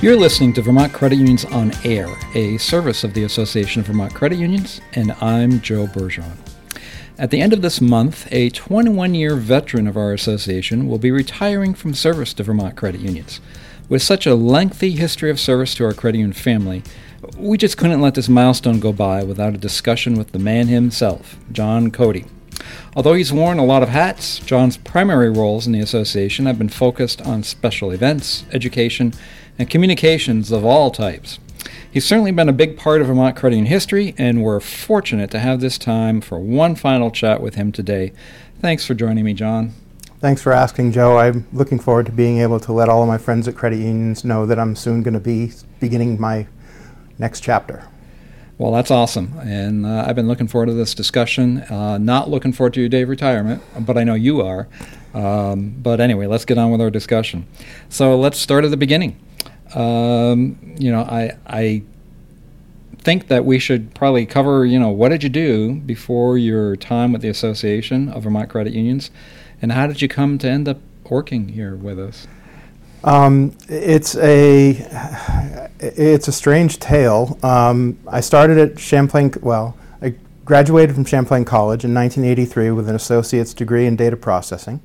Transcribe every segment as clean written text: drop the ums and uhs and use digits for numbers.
You're listening to Vermont Credit Unions on Air, a service of the Association of Vermont Credit Unions, and I'm Joe Bergeron. At the end of this month, a 21-year veteran of our association will be retiring from service to Vermont Credit Unions. With such a lengthy history of service to our credit union family, we just couldn't let this milestone go by without a discussion with the man himself, John Cody. Although he's worn a lot of hats, John's primary roles in the association have been focused on special events, education, and communications of all types. He's certainly been a big part of Vermont credit union history, and we're fortunate to have this time for one final chat with him today. Thanks for joining me, John. Thanks for asking, Joe. I'm looking forward to being able to let all of my friends at credit unions know that I'm soon going to be beginning my next chapter. Well, that's awesome, and I've been looking forward to this discussion. Not looking forward to your day of retirement, but I know you are. But anyway, let's get on with our discussion. So let's start at the beginning. I think that we should probably cover, what did you do before your time with the Association of Vermont Credit Unions, and how did you come to end up working here with us? It's a strange tale. I started at Champlain. I graduated from Champlain College in 1983 with an associate's degree in data processing.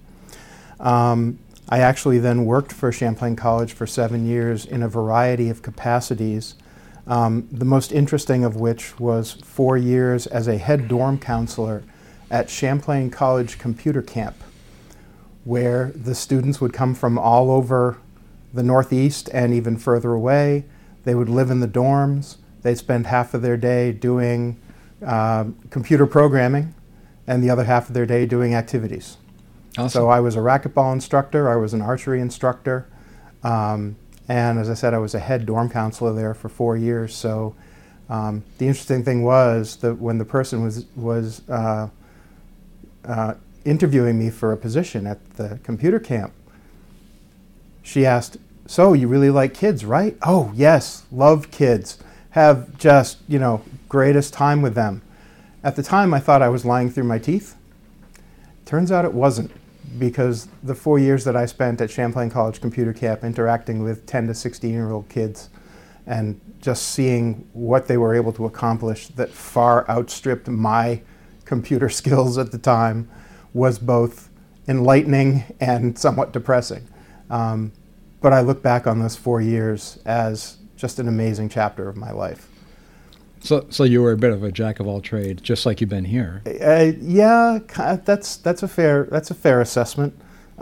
I actually then worked for Champlain College for 7 years in a variety of capacities, the most interesting of which was 4 years as a head dorm counselor at Champlain College Computer Camp, where the students would come from all over the Northeast and even further away. They would live in the dorms. They'd spend half of their day doing computer programming and the other half of their day doing activities. Awesome. So I was a racquetball instructor, I was an archery instructor, and as I said, I was a head dorm counselor there for 4 years. So the interesting thing was that when the person was interviewing me for a position at the computer camp, she asked, "So you really like kids, right?" "Oh, yes, love kids. Have just, greatest time with them." At the time, I thought I was lying through my teeth. Turns out it wasn't, because the 4 years that I spent at Champlain College Computer Camp interacting with 10 to 16-year-old kids and just seeing what they were able to accomplish that far outstripped my computer skills at the time was both enlightening and somewhat depressing. But I look back on those 4 years as just an amazing chapter of my life. So you were a bit of a jack of all trades, just like you've been here. Yeah, that's a fair assessment.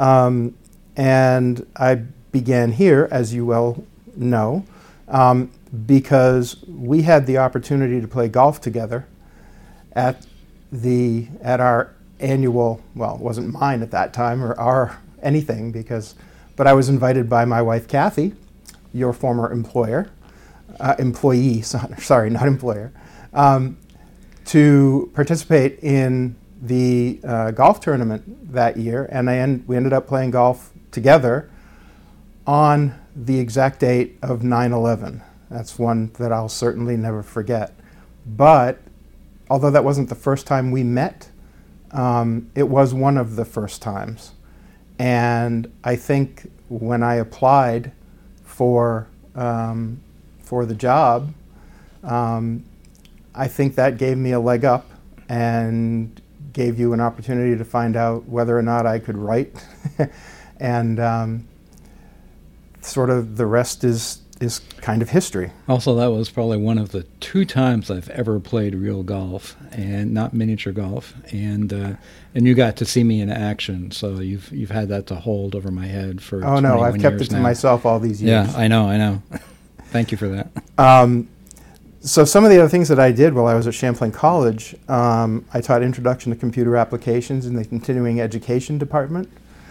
And I began here, as you well know, because we had the opportunity to play golf together at our annual. Well, it wasn't mine at that time or our anything but I was invited by my wife Kathy, your former employee, sorry, not employer, to participate in the golf tournament that year, and we ended up playing golf together on the exact date of 9/11. That's one that I'll certainly never forget. But although that wasn't the first time we met, it was one of the first times. And I think when I applied for the job, I think that gave me a leg up and gave you an opportunity to find out whether or not I could write. And sort of the rest is kind of history. Also, that was probably one of the 2 times I've ever played real golf, and not miniature golf, and you got to see me in action. So you've had that to hold over my head for 21 years. Oh no, I've kept it to myself all these years. Yeah, I know. Thank you for that. So some of the other things that I did while I was at Champlain College, I taught Introduction to Computer Applications in the Continuing Education Department,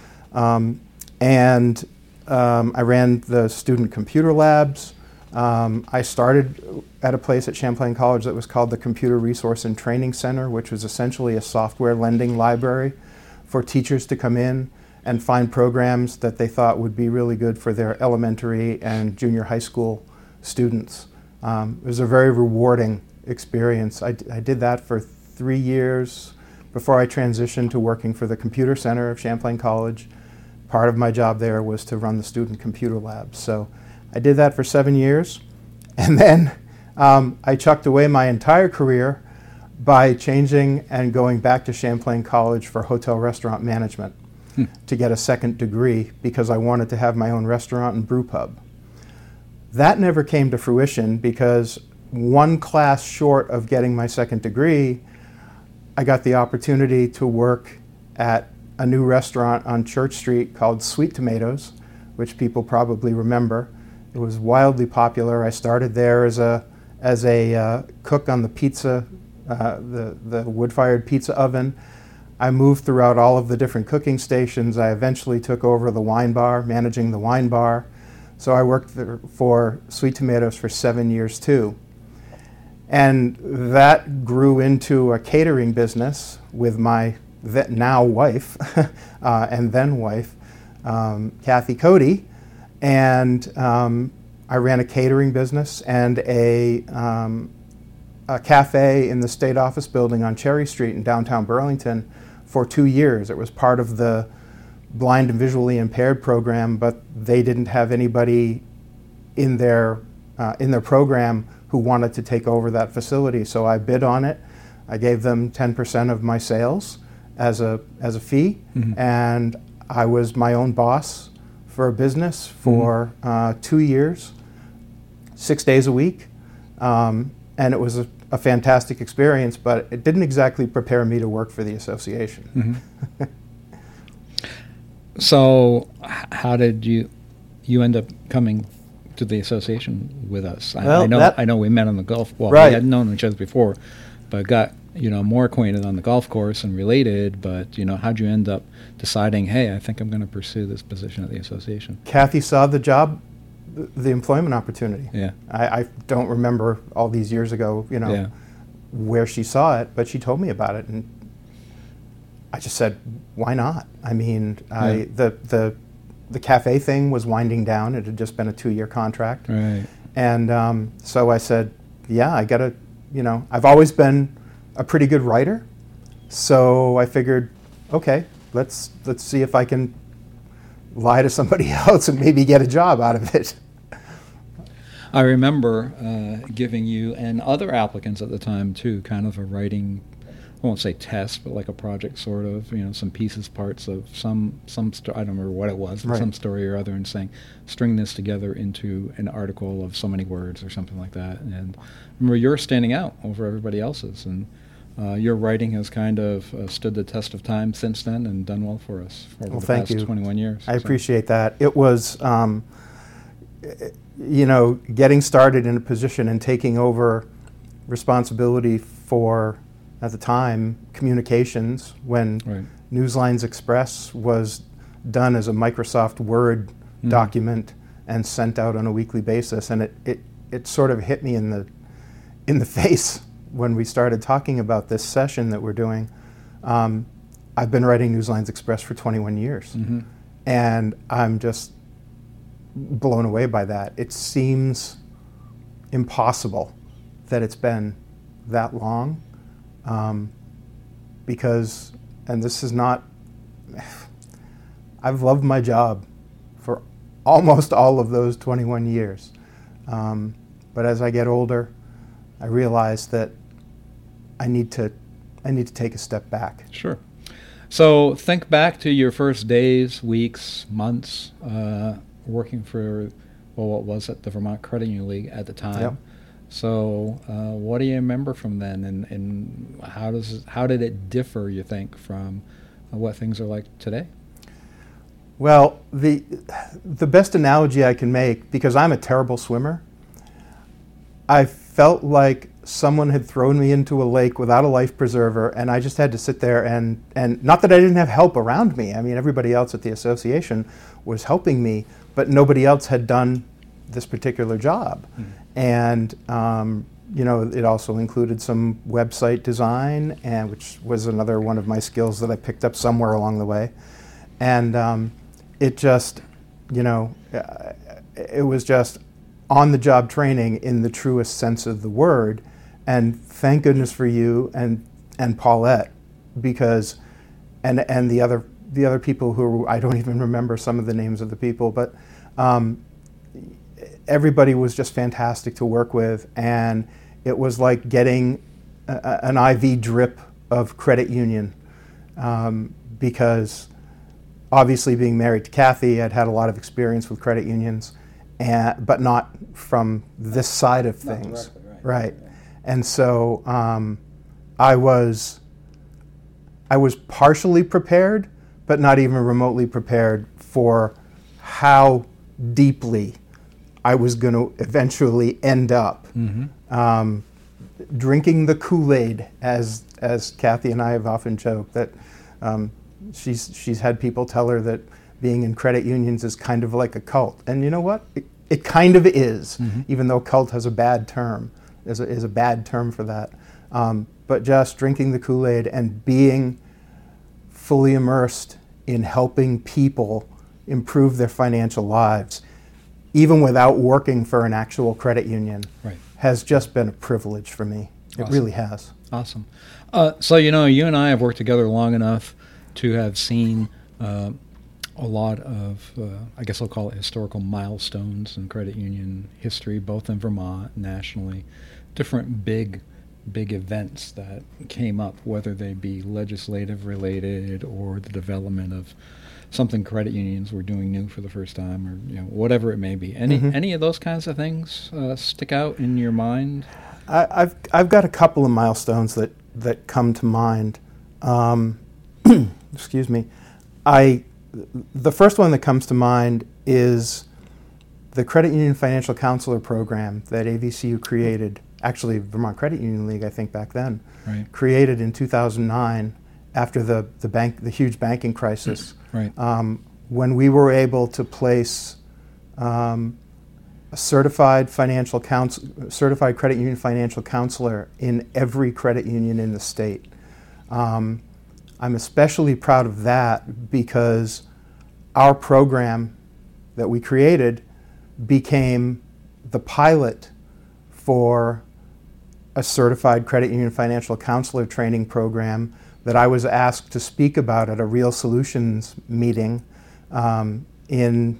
and I ran the student computer labs. I started at a place at Champlain College that was called the Computer Resource and Training Center, which was essentially a software lending library for teachers to come in and find programs that they thought would be really good for their elementary and junior high school students. It was a very rewarding experience. I did that for 3 years before I transitioned to working for the Computer Center of Champlain College. Part of my job there was to run the student computer labs. So I did that for 7 years, and then I chucked away my entire career by changing and going back to Champlain College for hotel restaurant management to get a second degree because I wanted to have my own restaurant and brew pub. That never came to fruition because one class short of getting my second degree, I got the opportunity to work at a new restaurant on Church Street called Sweet Tomatoes, which people probably remember. It was wildly popular. I started there as a cook on the pizza, the wood-fired pizza oven. I moved throughout all of the different cooking stations. I eventually took over the wine bar, managing the wine bar. So I worked for Sweet Tomatoes for 7 years too. And that grew into a catering business with my now wife and then wife, Kathy Cody. And I ran a catering business and a cafe in the state office building on Cherry Street in downtown Burlington for 2 years. It was part of the blind and visually impaired program, but they didn't have anybody in their program who wanted to take over that facility. So I bid on it. I gave them 10% of my sales as a fee, and I was my own boss for a business for 2 years, 6 days a week, and it was a fantastic experience, but it didn't exactly prepare me to work for the association. So how did you end up coming to the association with us? I know we met on the golf. Well, right. We had known each other before, but got more acquainted on the golf course and related. But how'd you end up deciding, hey, I think I'm going to pursue this position at the association? Kathy saw the job, the employment opportunity. Yeah. I don't remember all these years ago, where she saw it, but she told me about it, and I just said, why not? I mean, the cafe thing was winding down. It had just been a 2-year contract. Right. And so I said, yeah, I got to, I've always been a pretty good writer. So I figured, okay, let's see if I can lie to somebody else and maybe get a job out of it. I remember giving you and other applicants at the time, too, kind of a writing, I won't say test, but like a project sort of, some pieces, parts of some I don't remember what it was, but some story or other, and saying, string this together into an article of so many words or something like that. And I remember you're standing out over everybody else's, and your writing has kind of stood the test of time since then and done well for us over the past 21 years. I appreciate that. It was, getting started in a position and taking over responsibility for, at the time, communications, when Newslines Express was done as a Microsoft Word document and sent out on a weekly basis. And it sort of hit me in the face when we started talking about this session that we're doing. I've been writing Newslines Express for 21 years, and I'm just blown away by that. It seems impossible that it's been that long, because, and this is not, I've loved my job for almost all of those 21 years. But as I get older, I realize that I need to take a step back. Sure. So think back to your first days, weeks, months, working for, what was it, the Vermont Credit Union League at the time. Yep. So what do you remember from then, and how did it differ, you think, from what things are like today? Well, the best analogy I can make, because I'm a terrible swimmer, I felt like someone had thrown me into a lake without a life preserver, and I just had to sit there and not that I didn't have help around me. I mean, everybody else at the association was helping me, but nobody else had done this particular job. And it also included some website design, and which was another one of my skills that I picked up somewhere along the way. And it just, it was just on-the-job training in the truest sense of the word. And thank goodness for you and Paulette, because and the other people who I don't even remember some of the names of the people, but everybody was just fantastic to work with, and it was like getting an IV drip of credit union, because obviously being married to Kathy, I'd had a lot of experience with credit unions, but not from this side of things. Directly, right. And so I was partially prepared, but not even remotely prepared for how deeply I was going to eventually end up. Drinking the Kool-Aid, as Kathy and I have often joked, that she's had people tell her that being in credit unions is kind of like a cult. And you know what? It kind of is, even though cult has a bad term, is a bad term for that. But just drinking the Kool-Aid and being fully immersed in helping people improve their financial lives, even without working for an actual credit union, has just been a privilege for me. It really has. Awesome. So, you and I have worked together long enough to have seen a lot of, I guess I'll call it historical milestones in credit union history, both in Vermont, nationally, different big events that came up, whether they be legislative related or the development of something credit unions were doing new for the first time, or whatever it may be. Any of those kinds of things stick out in your mind? I've got a couple of milestones that come to mind. Excuse me. The first one that comes to mind is the Credit Union Financial Counselor Program that AVCU created. Actually, Vermont Credit Union League, I think back then, created in 2009 after the huge banking crisis. When we were able to place a certified credit union financial counselor in every credit union in the state. I'm especially proud of that because our program that we created became the pilot for a certified credit union financial counselor training program that I was asked to speak about at a Real Solutions meeting in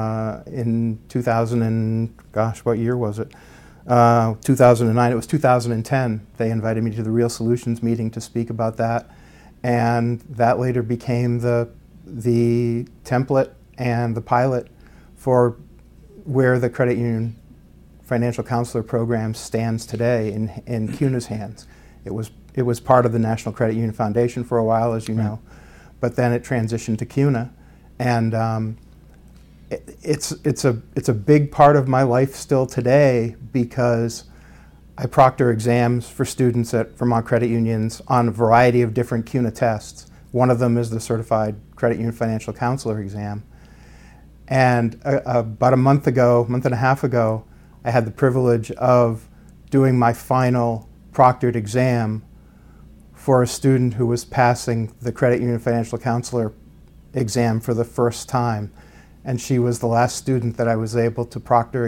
2000 and what year was it? 2009. It was 2010. They invited me to the Real Solutions meeting to speak about that, and that later became the template and the pilot for where the credit union financial counselor program stands today in CUNA's hands. It was part of the National Credit Union Foundation for a while, as you know, but then it transitioned to CUNA, and it's a big part of my life still today because I proctor exams for students at Vermont credit unions on a variety of different CUNA tests. One of them is the Certified Credit Union Financial Counselor exam, and about a month and a half ago, I had the privilege of doing my final proctored exam for a student who was passing the Credit Union Financial Counselor exam for the first time. And she was the last student that I was able to proctor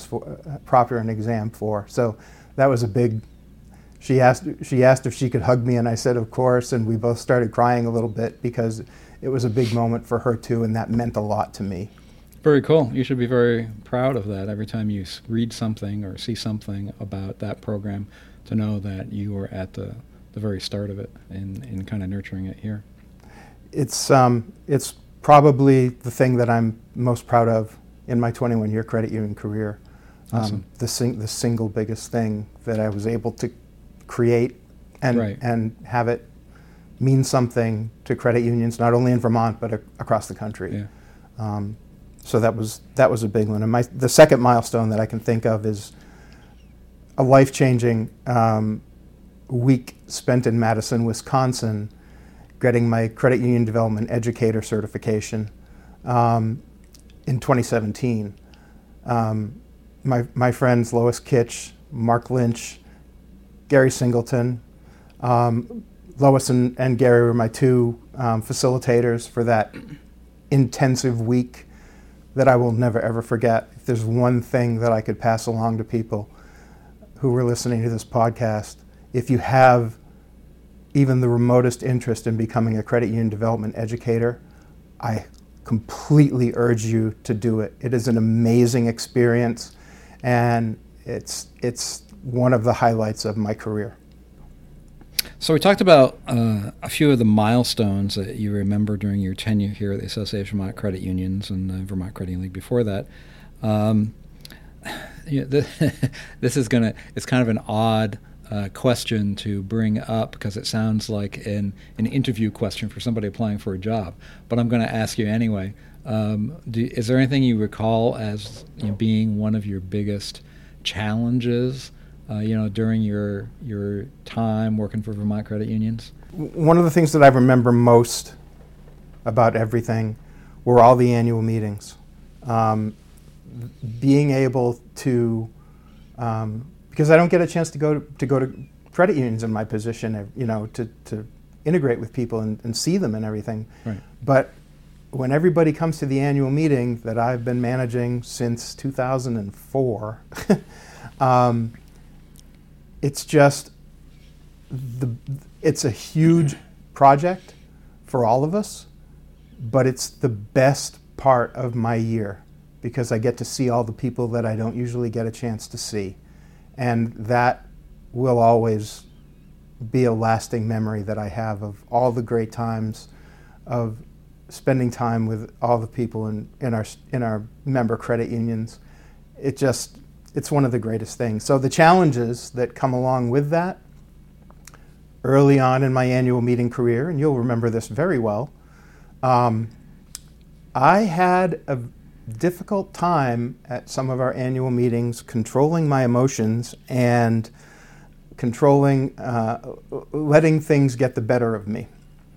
an exam for. So that was a big, she asked if she could hug me, and I said, of course, and we both started crying a little bit because it was a big moment for her too, and that meant a lot to me. Very cool. You should be very proud of that every time you read something or see something about that program, to know that you were at the very start of it and kind of nurturing it here. It's probably the thing that I'm most proud of in my 21-year credit union career. Awesome. The single biggest thing that I was able to create and have it mean something to credit unions, not only in Vermont but across the country. Yeah. So that was a big one. And the second milestone that I can think of is a life-changing week spent in Madison, Wisconsin, getting my Credit Union Development Educator certification in 2017. My friends Lois Kitch, Mark Lynch, Gary Singleton. Lois and Gary were my two facilitators for that intensive week that I will never ever forget. If there's one thing that I could pass along to people who were listening to this podcast, if you have even the remotest interest in becoming a credit union development educator, I completely urge you to do it. It is an amazing experience. and it's one of the highlights of my career. So we talked about a few of the milestones that you remember during your tenure here at the Association of Vermont Credit Unions and the Vermont Credit Union League before that. This is it's kind of an odd question to bring up because it sounds like an interview question for somebody applying for a job. But I'm going to ask you anyway. Is there anything you recall as being one of your biggest challenges during your time working for Vermont Credit Unions? One of the things that I remember most about everything were all the annual meetings. Being able to, because I don't get a chance to go to credit unions in my position, to integrate with people and see them and everything. Right. But when everybody comes to the annual meeting that I've been managing since 2004, it's just it's a huge project for all of us, but it's the best part of my year because I get to see all the people that I don't usually get a chance to see. And that will always be a lasting memory that I have of all the great times of spending time with all the people in our member credit unions. It's one of the greatest things. So the challenges that come along with that, early on in my annual meeting career, and you'll remember this very well, I had a difficult time at some of our annual meetings controlling my emotions and controlling, letting things get the better of me.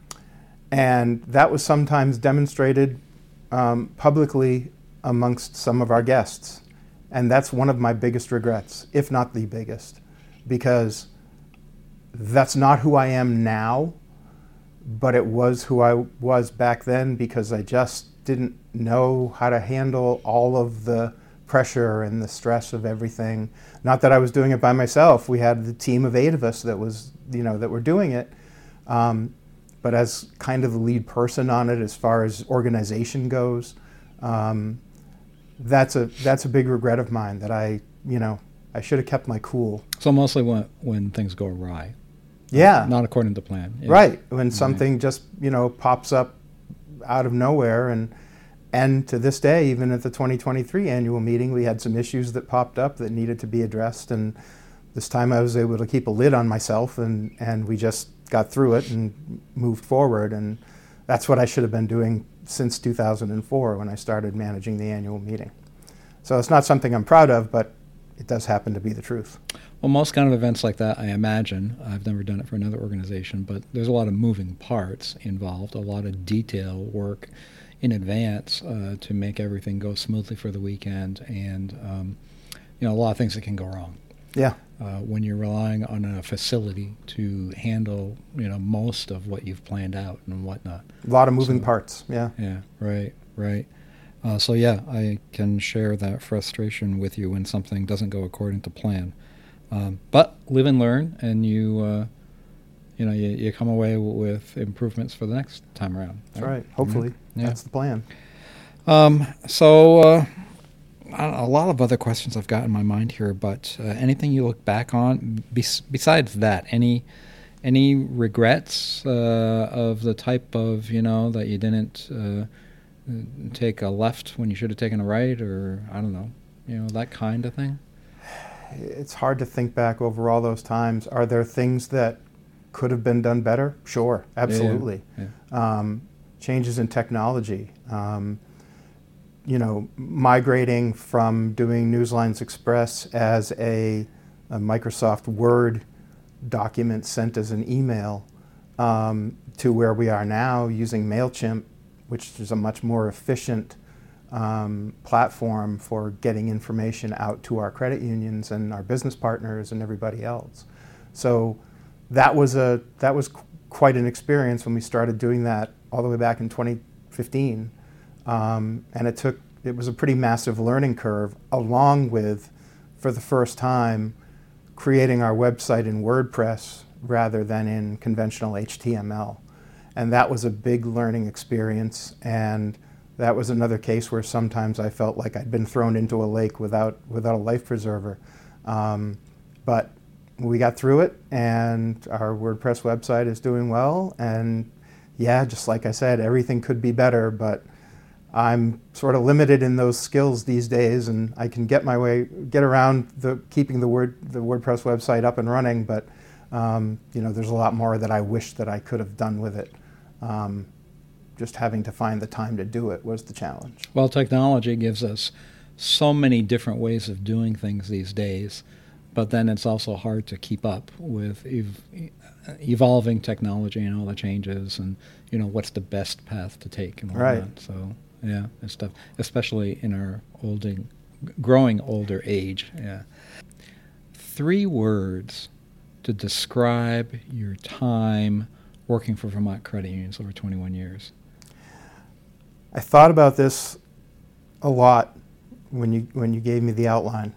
And that was sometimes demonstrated publicly amongst some of our guests. And that's one of my biggest regrets, if not the biggest, because that's not who I am now, but it was who I was back then because I just didn't know how to handle all of the pressure and the stress of everything. Not that I was doing it by myself. We had the team of 8 of us that were doing it. But as kind of the lead person on it, as far as organization goes, that's a big regret of mine that I should have kept my cool. So mostly when things go awry. Yeah. Not according to plan. Yeah. Right. When something just, pops up out of nowhere. And to this day, even at the 2023 annual meeting, we had some issues that popped up that needed to be addressed. And this time I was able to keep a lid on myself and we just got through it and moved forward. And that's what I should have been doing since 2004 when I started managing the annual meeting. So it's not something I'm proud of, but it does happen to be the truth. Well, most kind of events like that, I imagine, I've never done it for another organization, but there's a lot of moving parts involved, a lot of detail work in advance to make everything go smoothly for the weekend, and a lot of things that can go wrong. Yeah. When you're relying on a facility to handle, most of what you've planned out and whatnot. A lot of moving parts, yeah. Yeah, right. So I can share that frustration with you when something doesn't go according to plan. But live and learn, and you come away with improvements for the next time around. That's right. Hopefully, Yeah. That's the plan. A lot of other questions I've got in my mind here, but anything you look back on besides that? Any regrets of the type of that you didn't take a left when you should have taken a right, or I don't know, that kind of thing? It's hard to think back over all those times. Are there things that could have been done better? Sure, absolutely. Yeah. Changes in technology. Migrating from doing Newslines Express as a Microsoft Word document sent as an email to where we are now using MailChimp, which is a much more efficient platform for getting information out to our credit unions and our business partners and everybody else. So that was quite an experience when we started doing that all the way back in 2015. And it was a pretty massive learning curve, along with, for the first time, creating our website in WordPress rather than in conventional HTML. And that was a big learning experience, and that was another case where sometimes I felt like I'd been thrown into a lake without a life preserver. But we got through it, and our WordPress website is doing well. And yeah, just like I said, everything could be better, but I'm sort of limited in those skills these days, and I can get around keeping the WordPress website up and running, but there's a lot more that I wish that I could have done with it. Just having to find the time to do it was the challenge. Well, technology gives us so many different ways of doing things these days, but then it's also hard to keep up with evolving technology and all the changes, and what's the best path to take and all that. So yeah, it's tough, especially in our growing older age. Yeah. 3 words to describe your time working for Vermont Credit Unions over 21 years. I thought about this a lot when you gave me the outline,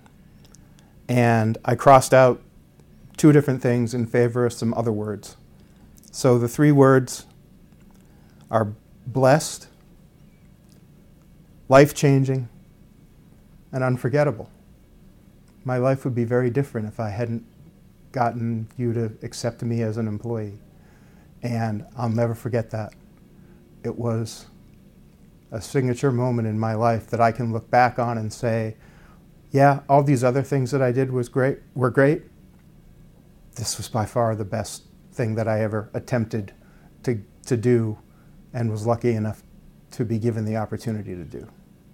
and I crossed out 2 different things in favor of some other words. So the 3 words are blessed, life-changing, and unforgettable. My life would be very different if I hadn't gotten you to accept me as an employee. And I'll never forget that. It was a signature moment in my life that I can look back on and say, yeah, all these other things that I did were great. This was by far the best thing that I ever attempted to do, and was lucky enough to be given the opportunity to do.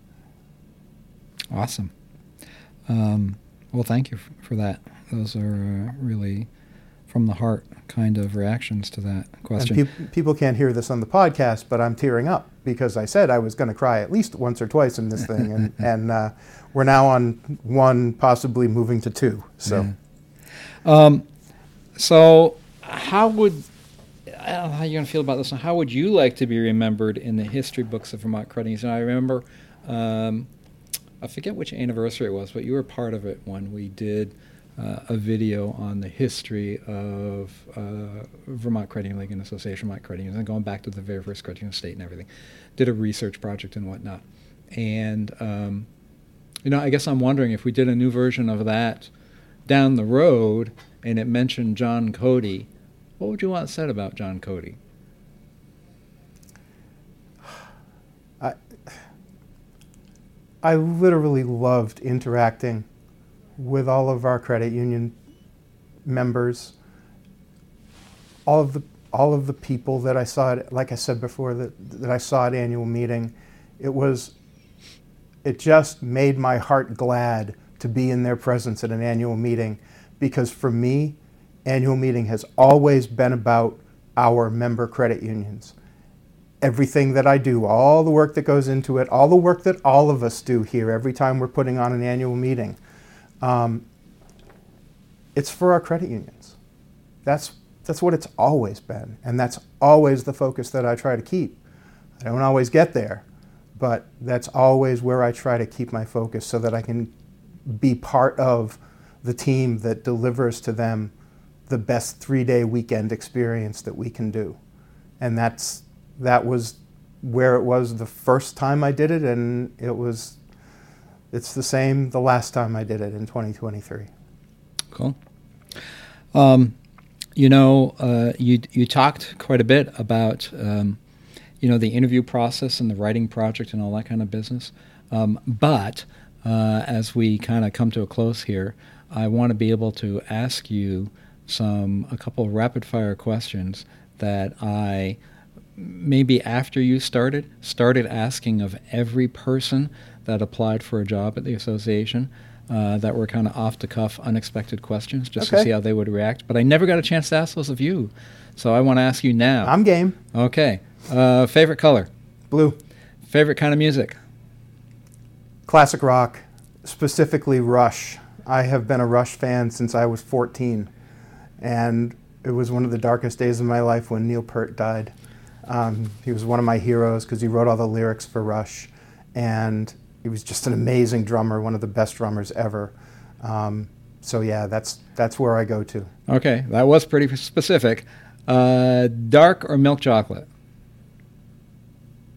Awesome. Well, thank you for that. Those are really from the heart kind of reactions to that question. And people can't hear this on the podcast, but I'm tearing up because I said I was going to cry at least once or twice in this thing, and we're now on 1, possibly moving to 2. So, so how would I don't know how you're going to feel about this one. How would you like to be remembered in the history books of Vermont Credit Unions? And I remember, I forget which anniversary it was, but you were part of it when we did a video on the history of Vermont Credit Union League and Association, Vermont Credit Unions, and going back to the very first credit union state and everything. Did a research project and whatnot. And, I guess I'm wondering if we did a new version of that down the road and it mentioned John Cody, what would you want said about John Cody? I literally loved interacting with all of our credit union members, all of the people that I saw like I said before, that I saw at annual meeting. It just made my heart glad to be in their presence at an annual meeting, because for me, annual meeting has always been about our member credit unions. Everything that I do, all the work that goes into it, all the work that all of us do here every time we're putting on an annual meeting, it's for our credit unions. That's what it's always been, and that's always the focus that I try to keep. I don't always get there, but that's always where I try to keep my focus so that I can be part of the team that delivers to them the best 3-day weekend experience that we can do. And that was where it was the first time I did it, and it's the same the last time I did it in 2023. Cool. You talked quite a bit about the interview process and the writing project and all that kind of business. But as we kind of come to a close here, I want to be able to ask you a couple of rapid fire questions that I, maybe after you started asking of every person that applied for a job at the association, that were kind of off-the-cuff, unexpected questions, just to see how they would react. But I never got a chance to ask those of you, so I want to ask you now. I'm game. Okay. Favorite color? Blue. Favorite kind of music? Classic rock, specifically Rush. I have been a Rush fan since I was 14, and it was one of the darkest days of my life when Neil Peart died. He was one of my heroes because he wrote all the lyrics for Rush, and he was just an amazing drummer, one of the best drummers ever. So yeah, that's where I go to. Okay, that was pretty specific. Dark or milk chocolate?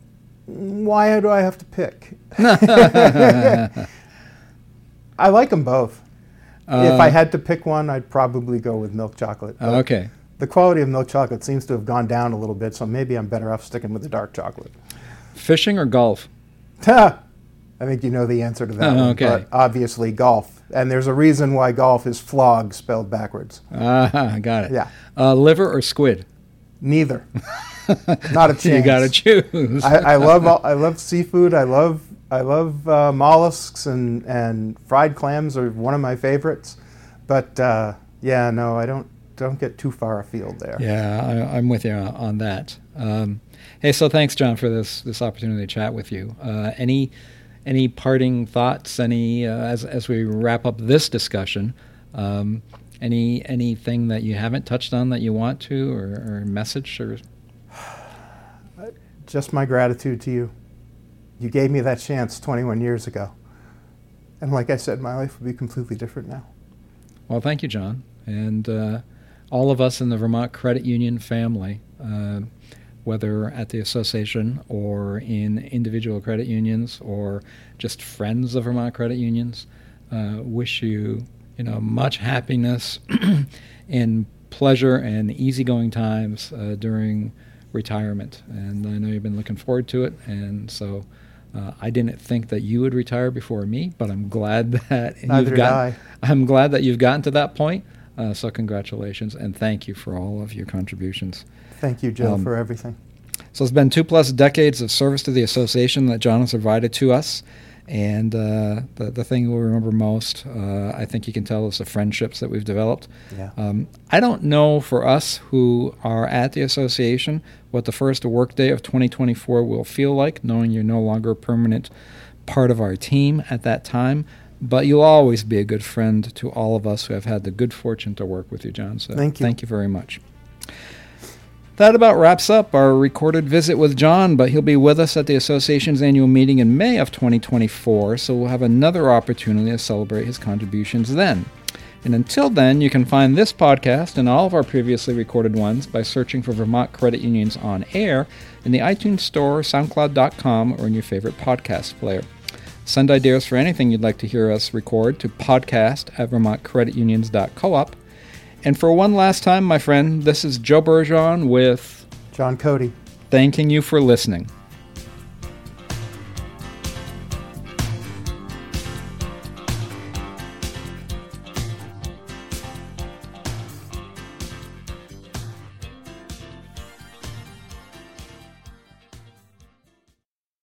Why do I have to pick? I like them both. If I had to pick one, I'd probably go with milk chocolate. Okay. The quality of milk chocolate seems to have gone down a little bit, so maybe I'm better off sticking with the dark chocolate. Fishing or golf? I think you know the answer to that one, okay. but obviously golf. And there's a reason why golf is flog spelled backwards. Got it. Yeah. Liver or squid? Neither. Not a chance. You got to choose. I love seafood. I love mollusks and fried clams are one of my favorites. But yeah, no, I don't get too far afield there. Yeah, I'm with you on that. Hey, so thanks, John, for this opportunity to chat with you. Any parting thoughts? As we wrap up this discussion, anything that you haven't touched on that you want to, or a message, or just my gratitude to you. You gave me that chance 21 years ago, and like I said, my life would be completely different now. Well, thank you, John, and all of us in the Vermont Credit Union family. Whether at the association or in individual credit unions or just friends of Vermont Credit Unions, wish you, much happiness and pleasure and easygoing times during retirement. And I know you've been looking forward to it, and so I didn't think that you would retire before me, but I'm glad that I'm glad that you've gotten to that point. So congratulations, and thank you for all of your contributions. Thank you, Joe, for everything. So it's been 2+ decades of service to the association that John has provided to us. And the thing we'll remember most, I think you can tell, is the friendships that we've developed. Yeah. I don't know for us who are at the association what the first workday of 2024 will feel like, knowing you're no longer a permanent part of our team at that time. But you'll always be a good friend to all of us who have had the good fortune to work with you, John. So thank you. Thank you very much. That about wraps up our recorded visit with John, but he'll be with us at the association's annual meeting in May of 2024, so we'll have another opportunity to celebrate his contributions then. And until then, you can find this podcast and all of our previously recorded ones by searching for Vermont Credit Unions on Air in the iTunes Store, SoundCloud.com, or in your favorite podcast player. Send ideas for anything you'd like to hear us record to podcast@vermontcreditunions.coop. And for one last time, my friend, this is Joe Bergeron with John Cody, thanking you for listening.